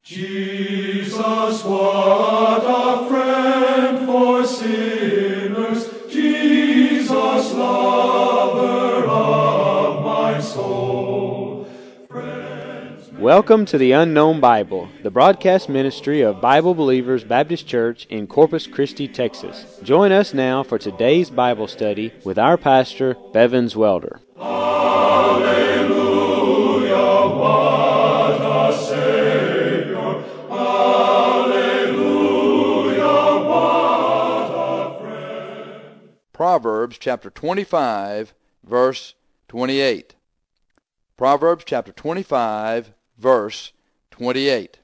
Jesus, what a friend for sinners, Jesus, lover of my soul. Welcome to the Unknown Bible, the broadcast ministry of Bible Believers Baptist Church in Corpus Christi, Texas. Join us now for today's Bible study with our pastor, Bevins Welder. Hallelujah, what a Savior. Hallelujah, what a friend. Proverbs chapter 25, verse 28. Proverbs chapter 25, verse 28.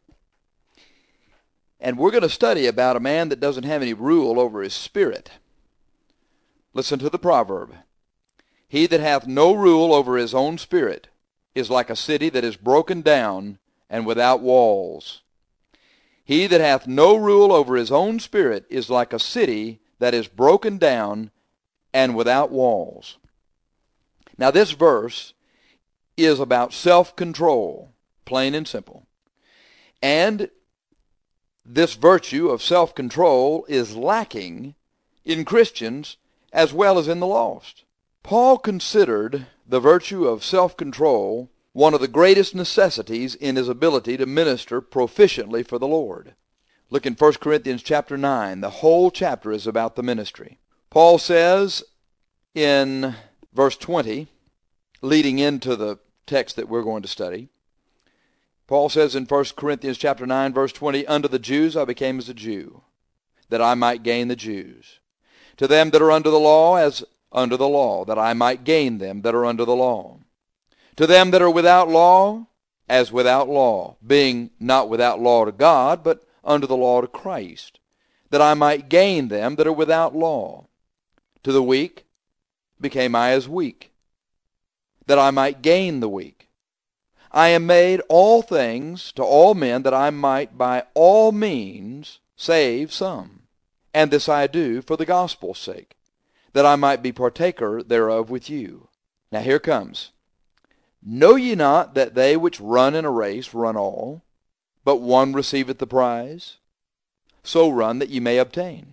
And we're going to study about a man that doesn't have any rule over his spirit. Listen to the proverb. He that hath no rule over his own spirit is like a city that is broken down and without walls. He that hath no rule over his own spirit is like a city that is broken down and without walls. Now this verse is about self-control, plain and simple. And this virtue of self-control is lacking in Christians as well as in the lost. Paul considered the virtue of self-control one of the greatest necessities in his ability to minister proficiently for the Lord. Look in 1 Corinthians chapter 9. The whole chapter is about the ministry. Paul says in verse 20, leading into the text that we're going to study, Paul says in 1 Corinthians chapter 9, verse 20, Unto the Jews I became as a Jew, that I might gain the Jews. To them that are under the law, as under the law, that I might gain them that are under the law. To them that are without law, as without law, being not without law to God, but under the law to Christ, that I might gain them that are without law. To the weak became I as weak, that I might gain the weak. I am made all things to all men, that I might by all means save some. And this I do for the gospel's sake, that I might be partaker thereof with you. Now here comes. Know ye not that they which run in a race run all, but one receiveth the prize? So run that ye may obtain.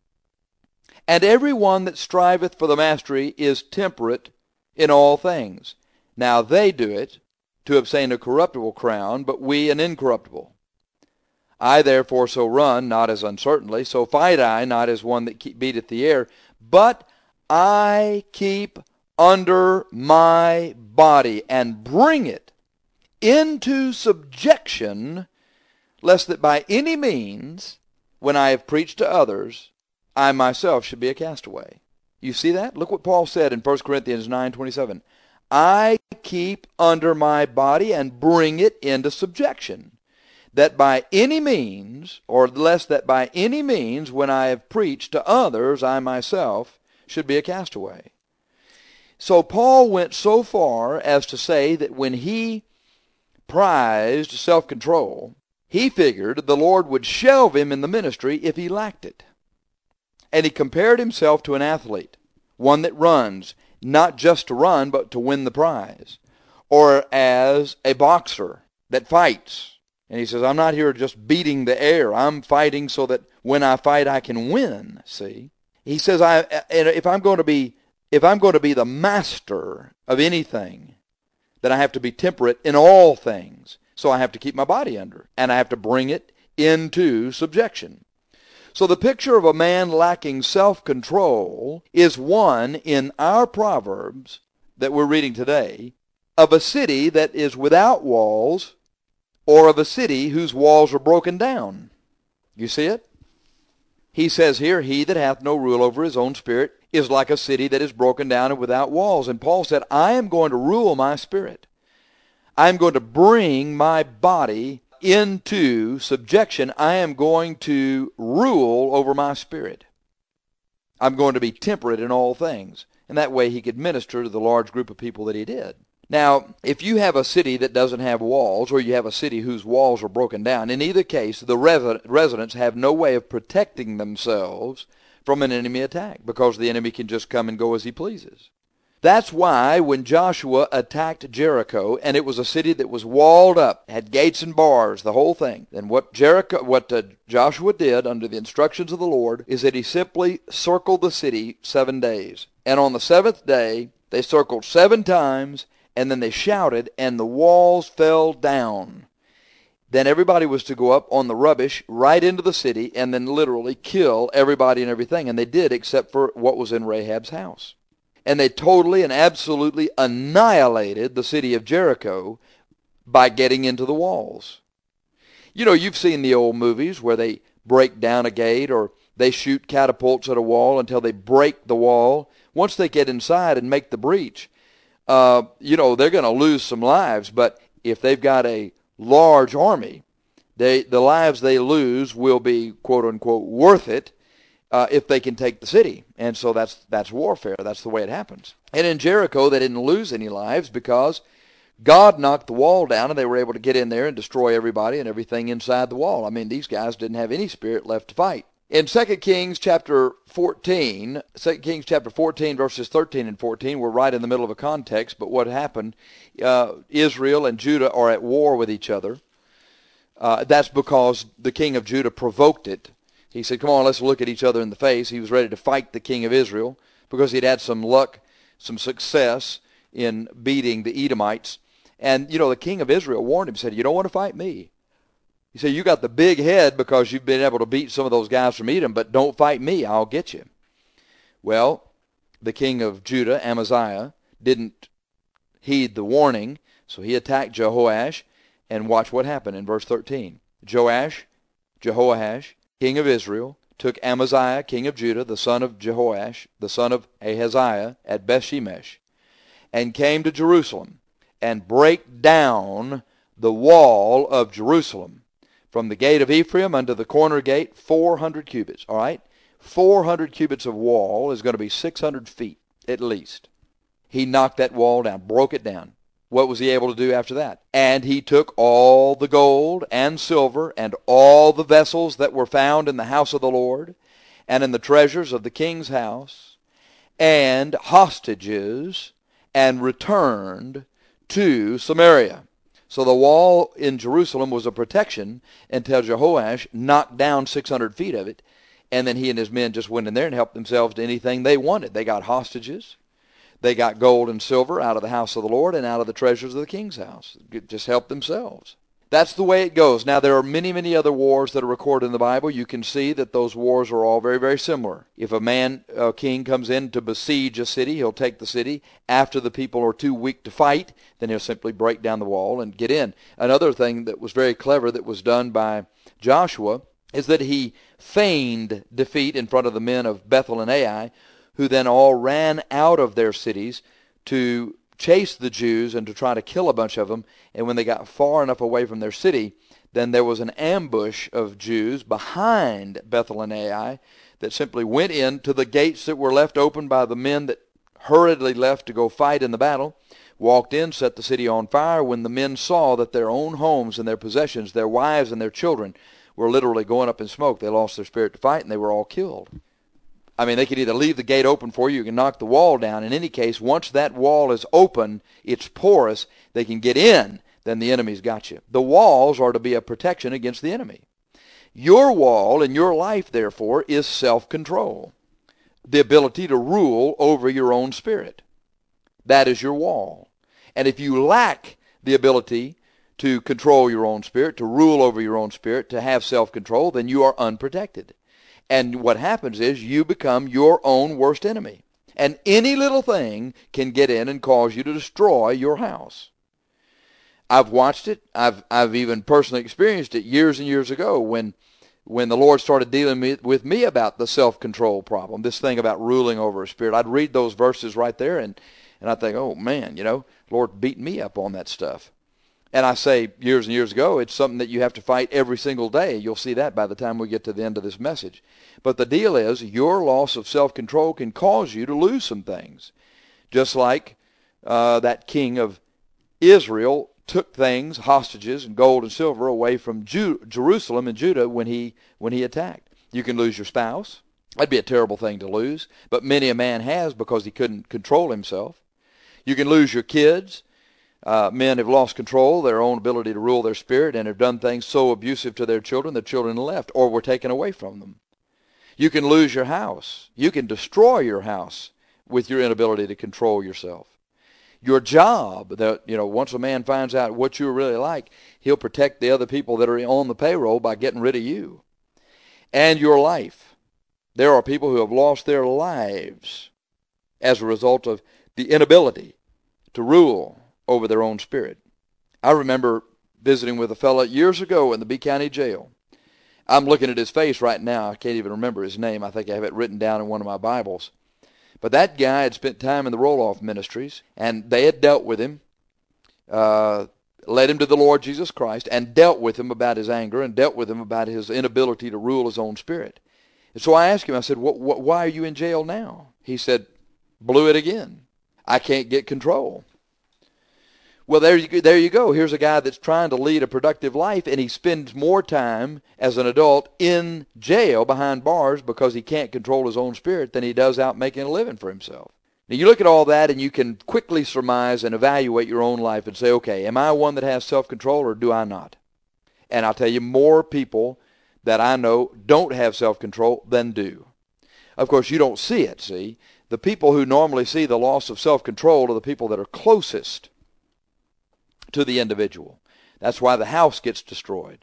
And every one that striveth for the mastery is temperate in all things. Now they do it to obtain a corruptible crown, but we an incorruptible. I therefore so run, not as uncertainly, so fight I, not as one that beateth the air, but I keep under my body, and bring it into subjection, lest that by any means, when I have preached to others, I myself should be a castaway. You see that? Look what Paul said in 1 Corinthians 9:27. I keep under my body and bring it into subjection, that by any means, or lest that by any means, when I have preached to others, I myself should be a castaway. So Paul went so far as to say that when he prized self-control, he figured the Lord would shelve him in the ministry if he lacked it. And he compared himself to an athlete, one that runs, not just to run, but to win the prize. Or as a boxer that fights. And he says, I'm not here just beating the air. I'm fighting so that when I fight, I can win, see? He says, if I'm going to be the master of anything, then I have to be temperate in all things. So I have to keep my body under, and I have to bring it into subjection. So the picture of a man lacking self-control is one in our Proverbs that we're reading today of a city that is without walls, or of a city whose walls are broken down. You see it? He says here, he that hath no rule over his own spirit is like a city that is broken down and without walls. And Paul said, I am going to rule my spirit. I am going to bring my body into subjection. I am going to rule over my spirit. I'm going to be temperate in all things. And that way he could minister to the large group of people that he did. Now, if you have a city that doesn't have walls, or you have a city whose walls are broken down, in either case, the residents have no way of protecting themselves from an enemy attack, because the enemy can just come and go as he pleases. That's why when Joshua attacked Jericho, and it was a city that was walled up, had gates and bars, the whole thing, then what Joshua did under the instructions of the Lord is that he simply circled the city 7 days. And on the seventh day, they circled 7 times, and then they shouted, and the walls fell down. Then everybody was to go up on the rubbish right into the city and then literally kill everybody and everything. And they did, except for what was in Rahab's house. And they totally and absolutely annihilated the city of Jericho by getting into the walls. You know, you've seen the old movies where they break down a gate or they shoot catapults at a wall until they break the wall. Once they get inside and make the breach, they're going to lose some lives. But if they've got a large army, the lives they lose will be, quote unquote, worth it if they can take the city. And so that's warfare. That's the way it happens. And in Jericho, they didn't lose any lives because God knocked the wall down and they were able to get in there and destroy everybody and everything inside the wall. I mean, these guys didn't have any spirit left to fight. In 2 Kings chapter 14, verses 13 and 14, we're right in the middle of a context, but what happened, Israel and Judah are at war with each other. That's because the king of Judah provoked it. He said, come on, let's look at each other in the face. He was ready to fight the king of Israel because he'd had some luck, some success in beating the Edomites. And, the king of Israel warned him, said, you don't want to fight me. He said, you got the big head because you've been able to beat some of those guys from Edom, but don't fight me, I'll get you. Well, the king of Judah, Amaziah, didn't heed the warning, so he attacked Jehoash, and watch what happened in verse 13. Jehoash, king of Israel, took Amaziah, king of Judah, the son of Jehoash, the son of Ahaziah, at Bethshemesh, and came to Jerusalem, and brake down the wall of Jerusalem, from the gate of Ephraim unto the corner gate, 400 cubits. All right? 400 cubits of wall is going to be 600 feet at least. He knocked that wall down, broke it down. What was he able to do after that? And he took all the gold and silver and all the vessels that were found in the house of the Lord and in the treasures of the king's house and hostages and returned to Samaria. So the wall in Jerusalem was a protection until Jehoash knocked down 600 feet of it, and then he and his men just went in there and helped themselves to anything they wanted. They got hostages. They got gold and silver out of the house of the Lord and out of the treasures of the king's house. Just help themselves. That's the way it goes. Now, there are many, many other wars that are recorded in the Bible. You can see that those wars are all very, very similar. If a king comes in to besiege a city, he'll take the city. After the people are too weak to fight, then he'll simply break down the wall and get in. Another thing that was very clever that was done by Joshua is that he feigned defeat in front of the men of Bethel and Ai, who then all ran out of their cities to chase the Jews and to try to kill a bunch of them. And when they got far enough away from their city, then there was an ambush of Jews behind Bethel and Ai that simply went into the gates that were left open by the men that hurriedly left to go fight in the battle, walked in, set the city on fire. When the men saw that their own homes and their possessions, their wives and their children, were literally going up in smoke, they lost their spirit to fight and they were all killed. I mean, they could either leave the gate open for you, you can knock the wall down. In any case, once that wall is open, it's porous, they can get in, then the enemy's got you. The walls are to be a protection against the enemy. Your wall in your life, therefore, is self-control, the ability to rule over your own spirit. That is your wall. And if you lack the ability to control your own spirit, to rule over your own spirit, to have self-control, then you are unprotected. And what happens is you become your own worst enemy. And any little thing can get in and cause you to destroy your house. I've watched it. I've even personally experienced it years and years ago when the Lord started dealing with me about the self-control problem, this thing about ruling over a spirit. I'd read those verses right there and I'd think, oh man, Lord beat me up on that stuff. And I say years and years ago, it's something that you have to fight every single day. You'll see that by the time we get to the end of this message. But the deal is, your loss of self-control can cause you to lose some things. Just like that king of Israel took things, hostages and gold and silver, away from Jerusalem and Judah when he attacked. You can lose your spouse. That'd be a terrible thing to lose. But many a man has because he couldn't control himself. You can lose your kids. Men have lost control, their own ability to rule their spirit, and have done things so abusive to their children, the children left or were taken away from them. You can lose your house. You can destroy your house with your inability to control yourself. Your job, once a man finds out what you're really like, he'll protect the other people that are on the payroll by getting rid of you. And your life. There are people who have lost their lives as a result of the inability to rule over their own spirit. I remember visiting with a fellow years ago in the B County Jail. I'm looking at his face right now. I can't even remember his name. I think I have it written down in one of my Bibles. But that guy had spent time in the roll-off ministries, and they had dealt with him, led him to the Lord Jesus Christ, and dealt with him about his anger, and dealt with him about his inability to rule his own spirit. And so I asked him, I said, why are you in jail now? He said, blew it again. I can't get control. Well, there you go. Here's a guy that's trying to lead a productive life, and he spends more time as an adult in jail behind bars because he can't control his own spirit than he does out making a living for himself. Now, you look at all that, and you can quickly surmise and evaluate your own life and say, okay, am I one that has self-control or do I not? And I'll tell you, more people that I know don't have self-control than do. Of course, you don't see it, see? The people who normally see the loss of self-control are the people that are closest to the individual. That's why the house gets destroyed.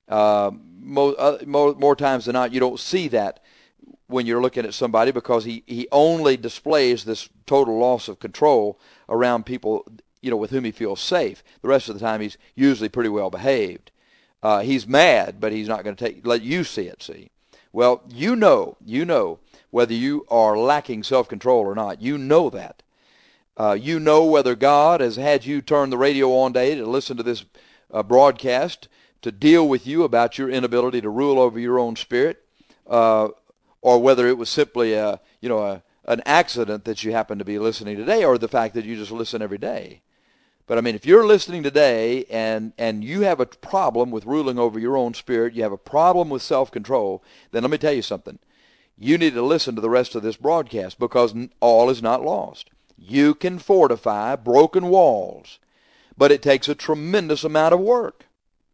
More times than not, you don't see that when you're looking at somebody because he only displays this total loss of control around people, with whom he feels safe. The rest of the time, he's usually pretty well behaved. He's mad, but he's not going to let you see it, see. Well, you know whether you are lacking self-control or not. You know that. You know whether God has had you turn the radio on today to listen to this broadcast to deal with you about your inability to rule over your own spirit, or whether it was simply an accident that you happen to be listening today, or the fact that you just listen every day. But I mean, if you're listening today and you have a problem with ruling over your own spirit, you have a problem with self-control, then let me tell you something. You need to listen to the rest of this broadcast because all is not lost. You can fortify broken walls, but it takes a tremendous amount of work.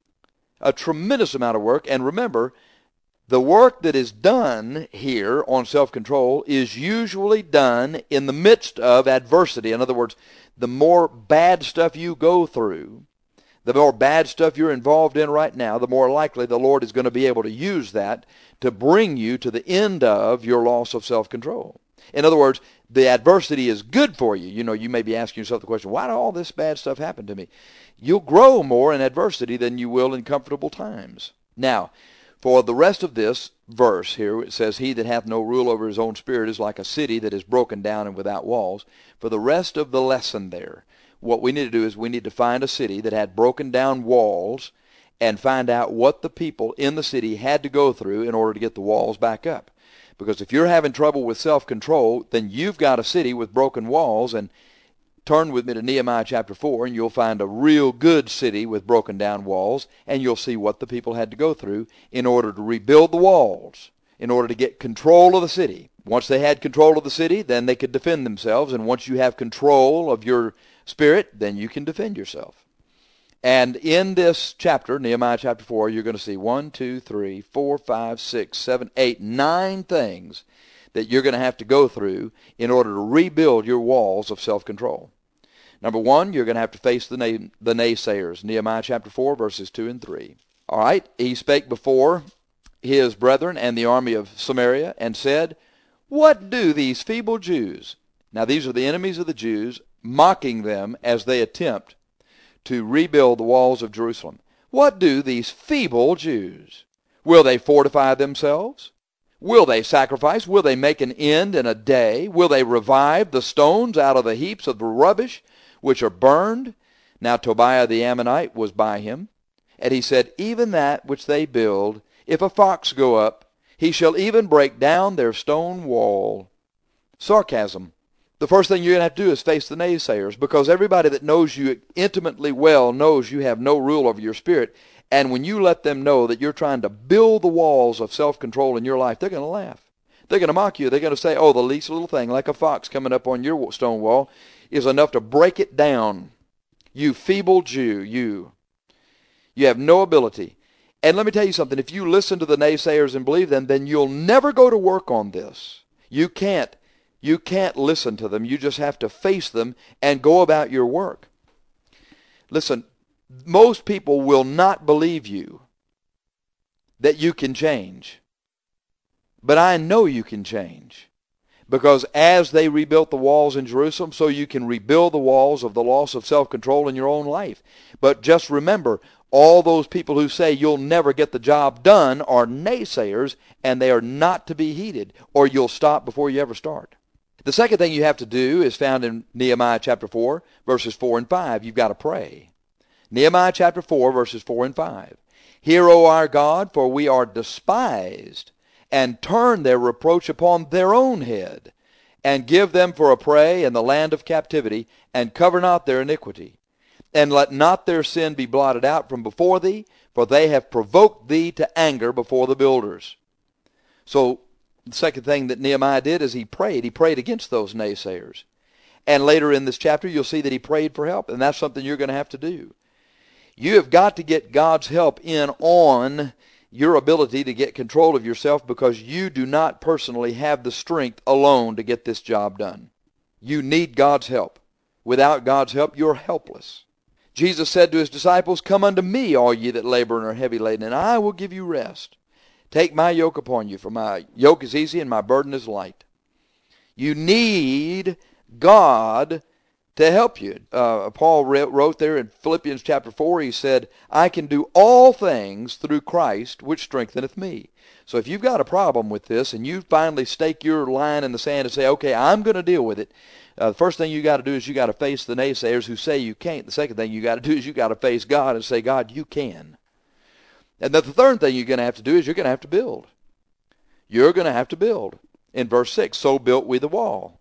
A tremendous amount of work. And remember, the work that is done here on self-control is usually done in the midst of adversity. In other words, the more bad stuff you go through, the more bad stuff you're involved in right now, the more likely the Lord is going to be able to use that to bring you to the end of your loss of self-control. In other words, the adversity is good for you. You may be asking yourself the question, why did all this bad stuff happen to me? You'll grow more in adversity than you will in comfortable times. Now, for the rest of this verse here, it says, he that hath no rule over his own spirit is like a city that is broken down and without walls. For the rest of the lesson there, what we need to do is we need to find a city that had broken down walls and find out what the people in the city had to go through in order to get the walls back up. Because if you're having trouble with self-control, then you've got a city with broken walls. And turn with me to Nehemiah chapter 4, and you'll find a real good city with broken down walls, and you'll see what the people had to go through in order to rebuild the walls, in order to get control of the city. Once they had control of the city, then they could defend themselves. And once you have control of your spirit, then you can defend yourself. And in this chapter, Nehemiah chapter 4, you're going to see 1, 2, 3, 4, 5, 6, 7, 8, 9 things that you're going to have to go through in order to rebuild your walls of self-control. Number 1, you're going to have to face the naysayers. Nehemiah chapter 4, verses 2 and 3. All right, he spake before his brethren and the army of Samaria and said, what do these feeble Jews? Now these are the enemies of the Jews, mocking them as they attempt to rebuild the walls of Jerusalem. What do these feeble Jews? Will they fortify themselves? Will they sacrifice? Will they make an end in a day? Will they revive the stones out of the heaps of the rubbish which are burned? Now Tobiah the Ammonite was by him, and he said, even that which they build, if a fox go up, he shall even break down their stone wall. Sarcasm. The first thing you're going to have to do is face the naysayers, because everybody that knows you intimately well knows you have no rule over your spirit. And when you let them know that you're trying to build the walls of self-control in your life, they're going to laugh. They're going to mock you. They're going to say, oh, the least little thing, like a fox coming up on your stone wall, is enough to break it down. You feeble Jew, you have no ability. And let me tell you something, if you listen to the naysayers and believe them, then you'll never go to work on this. You can't listen to them. You just have to face them and go about your work. Listen, most people will not believe you that you can change. But I know you can change. Because as they rebuilt the walls in Jerusalem, so you can rebuild the walls of the loss of self-control in your own life. But just remember, all those people who say you'll never get the job done are naysayers, and they are not to be heeded, or you'll stop before you ever start. The second thing you have to do is found in Nehemiah chapter 4, verses 4 and 5. You've got to pray. Nehemiah chapter 4, verses 4 and 5. Hear, O our God, for we are despised, and turn their reproach upon their own head, and give them for a prey in the land of captivity, and cover not their iniquity. And let not their sin be blotted out from before thee, for they have provoked thee to anger before the builders. So the second thing that Nehemiah did is he prayed. He prayed against those naysayers. And later in this chapter, you'll see that he prayed for help, and that's something you're going to have to do. You have got to get God's help in on your ability to get control of yourself, because you do not personally have the strength alone to get this job done. You need God's help. Without God's help, you're helpless. Jesus said to his disciples, Come unto me, all ye that labor and are heavy laden, and I will give you rest. Take my yoke upon you, for my yoke is easy and my burden is light. You need God to help you. Paul wrote there in Philippians chapter 4, he said, I can do all things through Christ, which strengtheneth me. So if you've got a problem with this, and you finally stake your line in the sand and say, okay, I'm going to deal with it, the first thing you got to do is you got to face the naysayers who say you can't. The second thing you got to do is you got to face God and say, God, you can. And the third thing you're going to have to do is you're going to have to build. You're going to have to build. In verse 6, so built we the wall.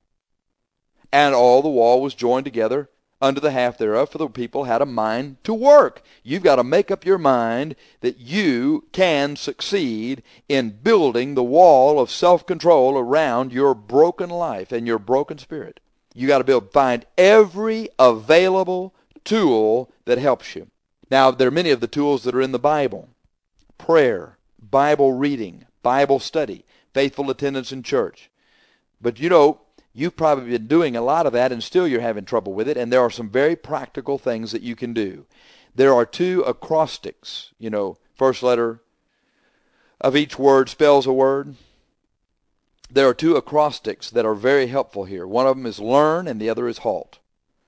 And all the wall was joined together under the half thereof, for the people had a mind to work. You've got to make up your mind that you can succeed in building the wall of self-control around your broken life and your broken spirit. You got to find every available tool that helps you. Now, there are many of the tools that are in the Bible. Prayer, Bible reading, Bible study, faithful attendance in church. But you know, you've probably been doing a lot of that and still you're having trouble with it, and there are some very practical things that you can do. There are 2 acrostics. You know, first letter of each word spells a word. There are 2 acrostics that are very helpful here. One of them is learn and the other is halt.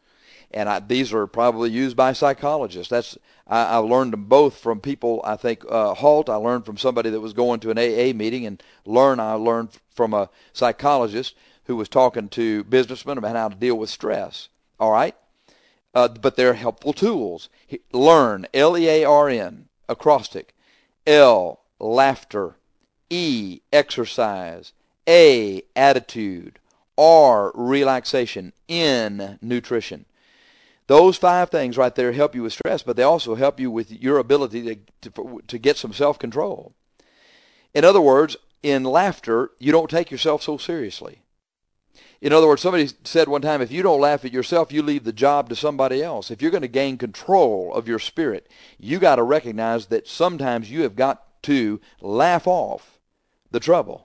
And these are probably used by psychologists. I learned them both from people, I think, halt I learned from somebody that was going to an AA meeting, and learn I learned from a psychologist who was talking to businessmen about how to deal with stress. All right? But they're helpful tools. Learn, L-E-A-R-N, acrostic. L, laughter. E, exercise. A, attitude. R, relaxation. N, nutrition. Those 5 things right there help you with stress, but they also help you with your ability to get some self-control. In other words, in laughter, you don't take yourself so seriously. In other words, somebody said one time, if you don't laugh at yourself, you leave the job to somebody else. If you're going to gain control of your spirit, you got to recognize that sometimes you have got to laugh off the trouble.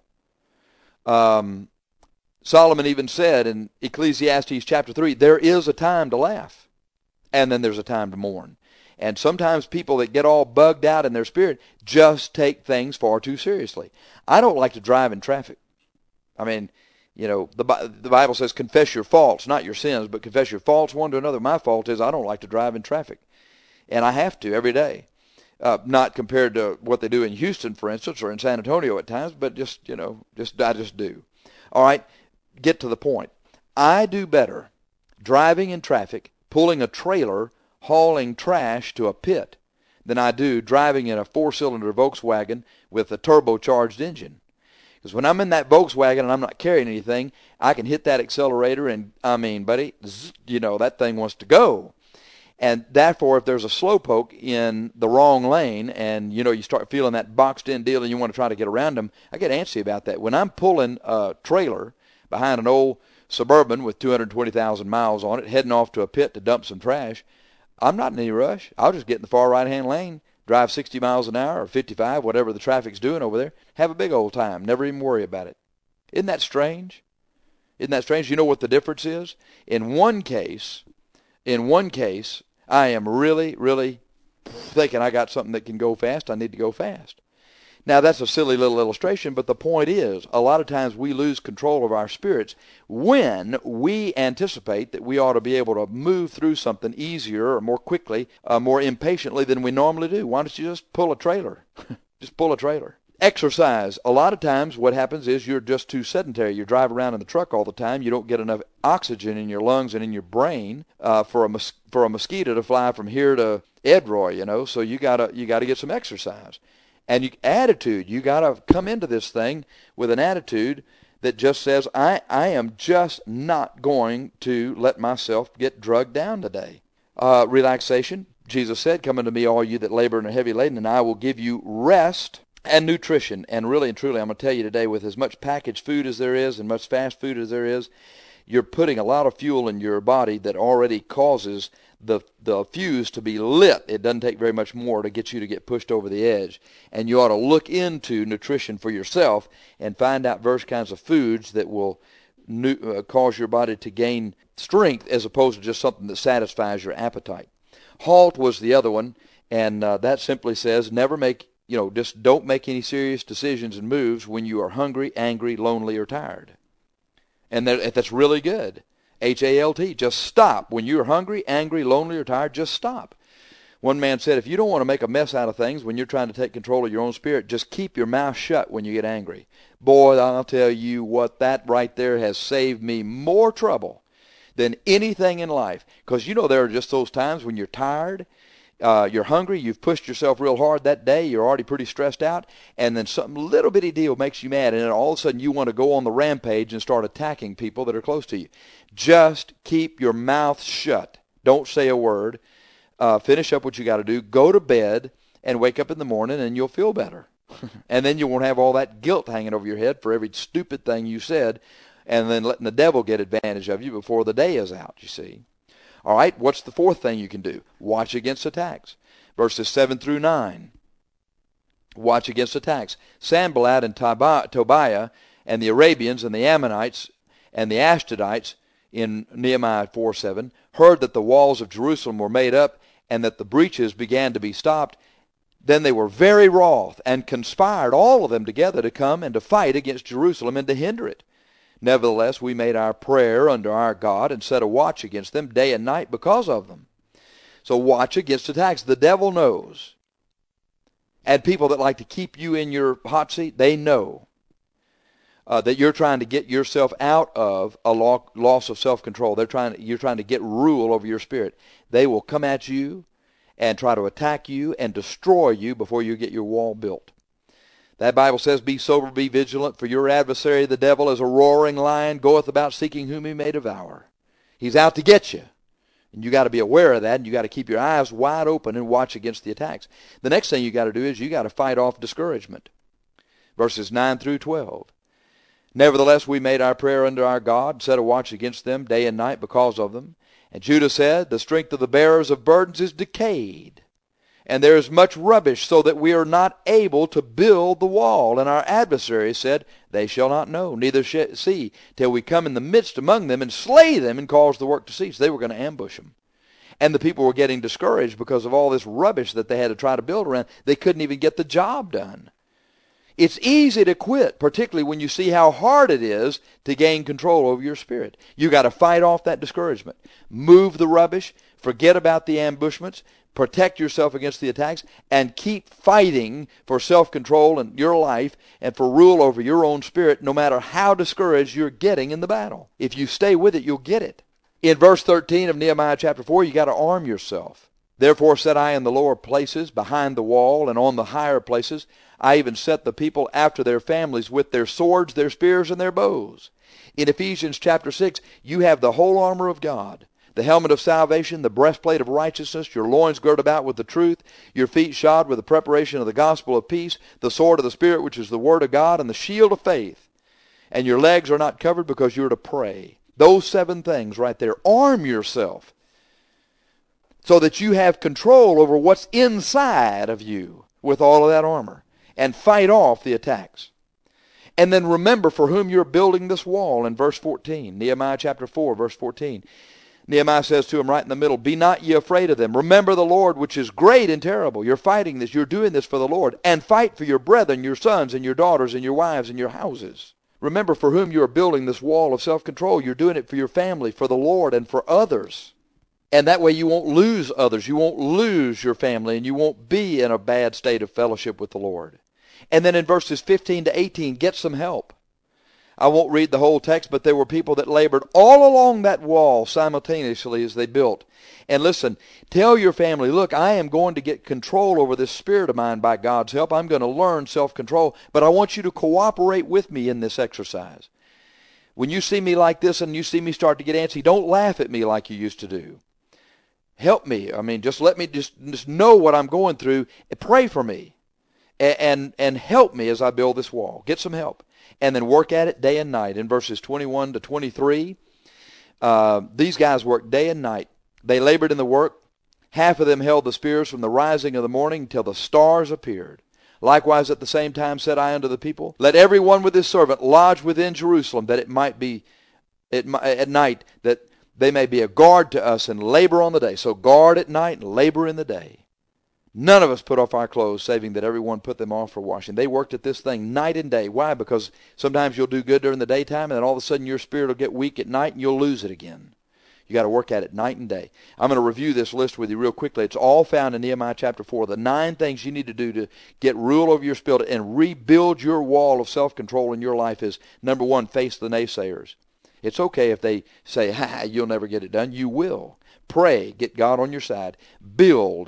Solomon even said in Ecclesiastes chapter 3, there is a time to laugh, and then there's a time to mourn. And sometimes people that get all bugged out in their spirit just take things far too seriously. I don't like to drive in traffic. I mean, you know, the Bible says confess your faults, not your sins, but confess your faults one to another. My fault is I don't like to drive in traffic, and I have to every day. Not compared to what they do in Houston, for instance, or in San Antonio at times, but just, you know, I just do. All right, get to the point. I do better driving in traffic, pulling a trailer, hauling trash to a pit, than I do driving in a 4-cylinder Volkswagen with a turbocharged engine. Because when I'm in that Volkswagen and I'm not carrying anything, I can hit that accelerator and, I mean, buddy, you know, that thing wants to go. And therefore, if there's a slowpoke in the wrong lane and, you know, you start feeling that boxed-in deal and you want to try to get around them, I get antsy about that. When I'm pulling a trailer behind an old Suburban with 220,000 miles on it, heading off to a pit to dump some trash, I'm not in any rush. I'll just get in the far right-hand lane, drive 60 miles an hour or 55, whatever the traffic's doing over there, have a big old time, never even worry about it. Isn't that strange? Isn't that strange? You know what the difference is? In one case, I am really, really thinking I got something that can go fast. I need to go fast. Now, that's a silly little illustration, but the point is, a lot of times we lose control of our spirits when we anticipate that we ought to be able to move through something easier or more quickly, more impatiently than we normally do. Why don't you just pull a trailer? Just pull a trailer. Exercise. A lot of times what happens is you're just too sedentary. You drive around in the truck all the time. You don't get enough oxygen in your lungs and in your brain for a mosquito to fly from here to Edroy, you know. So you gotta get some exercise. And attitude. You gotta come into this thing with an attitude that just says, I am just not going to let myself get drugged down today. Relaxation. Jesus said, "Come unto me, all you that labor and are heavy laden, and I will give you rest." And nutrition. And really and truly, I'm going to tell you today, with as much packaged food as there is and much fast food as there is, you're putting a lot of fuel in your body that already causes the fuse to be lit. It doesn't take very much more to get pushed over the edge. And you ought to look into nutrition for yourself and find out various kinds of foods that will cause your body to gain strength as opposed to just something that satisfies your appetite. HALT was the other one, and that simply says just don't make any serious decisions and moves when you are hungry, angry, lonely, or tired. And that's really good. HALT, just stop. When you're hungry, angry, lonely, or tired, just stop. One man said, if you don't want to make a mess out of things when you're trying to take control of your own spirit, just keep your mouth shut when you get angry. Boy, I'll tell you what, that right there has saved me more trouble than anything in life. Because there are just those times when you're tired, you're hungry, you've pushed yourself real hard that day, you're already pretty stressed out, and then some little bitty deal makes you mad, and then all of a sudden you want to go on the rampage and start attacking people that are close to you. Just keep your mouth shut. Don't say a word. Finish up what you got to do. Go to bed and wake up in the morning, and you'll feel better. And then you won't have all that guilt hanging over your head for every stupid thing you said, and then letting the devil get advantage of you before the day is out, you see. All right, what's the fourth thing you can do? Watch against attacks. Verses 7 through 9. Watch against attacks. Sanballat and Tobiah and the Arabians and the Ammonites and the Ashdodites in Nehemiah 4:7 heard that the walls of Jerusalem were made up and that the breaches began to be stopped. Then they were very wroth and conspired, all of them together, to come and to fight against Jerusalem and to hinder it. Nevertheless, we made our prayer unto our God and set a watch against them day and night because of them. So watch against attacks. The devil knows. And people that like to keep you in your hot seat, they know that you're trying to get yourself out of a loss of self-control. You're trying to get rule over your spirit. They will come at you and try to attack you and destroy you before you get your wall built. That Bible says, be sober, be vigilant, for your adversary, the devil, as a roaring lion, goeth about seeking whom he may devour. He's out to get you. And you got to be aware of that, and you got to keep your eyes wide open and watch against the attacks. The next thing you got to do is you got to fight off discouragement. Verses 9 through 12. Nevertheless, we made our prayer unto our God, set a watch against them day and night because of them. And Judah said, the strength of the bearers of burdens is decayed, and there is much rubbish, so that we are not able to build the wall. And our adversaries said, they shall not know, neither shall see, till we come in the midst among them and slay them and cause the work to cease. They were going to ambush them. And the people were getting discouraged because of all this rubbish that they had to try to build around. They couldn't even get the job done. It's easy to quit, particularly when you see how hard it is to gain control over your spirit. You got to fight off that discouragement. Move the rubbish. Forget about the ambushments. Protect yourself against the attacks, and keep fighting for self-control in your life and for rule over your own spirit, no matter how discouraged you're getting in the battle. If you stay with it, you'll get it. In verse 13 of Nehemiah chapter 4, you got to arm yourself. Therefore said I in the lower places, behind the wall, and on the higher places, I even set the people after their families with their swords, their spears, and their bows. In Ephesians chapter 6, you have the whole armor of God. The helmet of salvation, the breastplate of righteousness, your loins girt about with the truth, your feet shod with the preparation of the gospel of peace, the sword of the Spirit, which is the word of God, and the shield of faith. And your legs are not covered because you're to pray. Those 7 things right there. Arm yourself so that you have control over what's inside of you with all of that armor, and fight off the attacks. And then remember for whom you're building this wall in verse 14. Nehemiah chapter 4, verse 14. Nehemiah says to him right in the middle, "Be not ye afraid of them. Remember the Lord, which is great and terrible." You're fighting this. You're doing this for the Lord. "And fight for your brethren, your sons and your daughters and your wives and your houses." Remember for whom you are building this wall of self-control. You're doing it for your family, for the Lord, and for others. And that way you won't lose others. You won't lose your family, and you won't be in a bad state of fellowship with the Lord. And then in verses 15 to 18, get some help. I won't read the whole text, but there were people that labored all along that wall simultaneously as they built. And listen, tell your family, look, I am going to get control over this spirit of mine by God's help. I'm going to learn self-control, but I want you to cooperate with me in this exercise. When you see me like this and you see me start to get antsy, don't laugh at me like you used to do. Help me. I mean, just let me just know what I'm going through. Pray for me and help me as I build this wall. Get some help. And then work at it day and night. In verses 21 to 23, these guys worked day and night. They labored in the work. Half of them held the spears from the rising of the morning till the stars appeared. Likewise at the same time said I unto the people, let every one with his servant lodge within Jerusalem, that it might be at night, that they may be a guard to us and labor on the day. So guard at night and labor in the day. None of us put off our clothes, saving that everyone put them off for washing. They worked at this thing night and day. Why? Because sometimes you'll do good during the daytime, and then all of a sudden your spirit will get weak at night, and you'll lose it again. You got to work at it night and day. I'm going to review this list with you real quickly. It's all found in Nehemiah chapter 4. The 9 things you need to do to get rule over your spirit and rebuild your wall of self-control in your life is, number 1, face the naysayers. It's okay if they say, you'll never get it done. You will. Pray. Get God on your side. Build.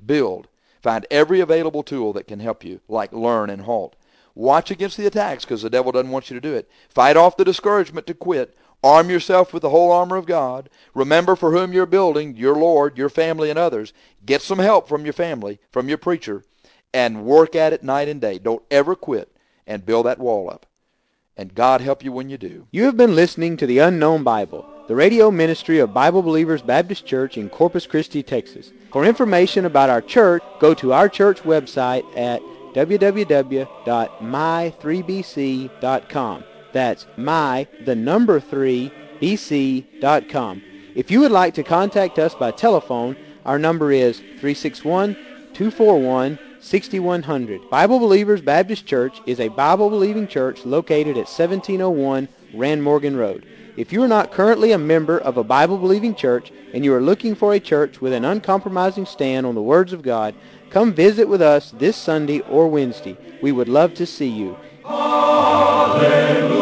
Find every available tool that can help you, like learn and halt. Watch against the attacks, because the devil doesn't want you to do it. Fight off the discouragement to quit. Arm yourself with the whole armor of God. Remember for whom you're building, your Lord, your family, and others. Get some help from your family, from your preacher, and work at it night and day. Don't ever quit, and build that wall up. And God help you when you do. You have been listening to The Unknown Bible, the radio ministry of Bible Believers Baptist Church in Corpus Christi, Texas. For information about our church, go to our church website at www.my3bc.com. That's my3bc.com. If you would like to contact us by telephone, our number is 361-241-6100. Bible Believers Baptist Church is a Bible-believing church located at 1701 Rand Morgan Road. If you are not currently a member of a Bible-believing church and you are looking for a church with an uncompromising stand on the words of God, come visit with us this Sunday or Wednesday. We would love to see you. Hallelujah.